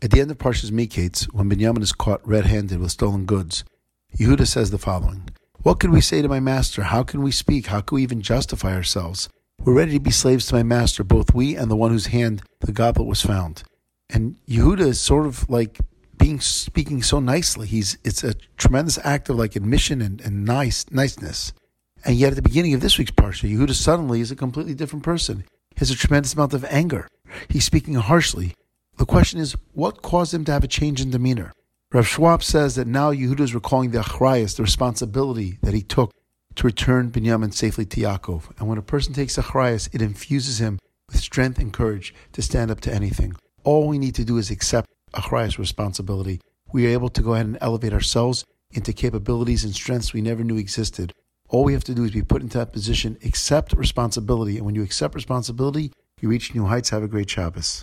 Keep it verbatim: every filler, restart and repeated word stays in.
At the end of Parshas Miketz, when Binyamin is caught red-handed with stolen goods, Yehuda says the following: "What can we say to my master? How can we speak? How can we even justify ourselves? We're ready to be slaves to my master, both we and the one whose hand the goblet was found." And Yehuda is sort of like being speaking so nicely. He's it's a tremendous act of like admission and, and nice niceness. And yet at the beginning of this week's Parsha, Yehuda suddenly is a completely different person. He has a tremendous amount of anger. He's speaking harshly. The question is, what caused him to have a change in demeanor? Rav Schwab says that now Yehuda is recalling the achrayus, the responsibility that he took to return Binyamin safely to Yaakov. And when a person takes achrayus, it infuses him with strength and courage to stand up to anything. All we need to do is accept achrayus responsibility. We are able to go ahead and elevate ourselves into capabilities and strengths we never knew existed. All we have to do is be put into that position, accept responsibility. And when you accept responsibility, you reach new heights. Have a great Shabbos.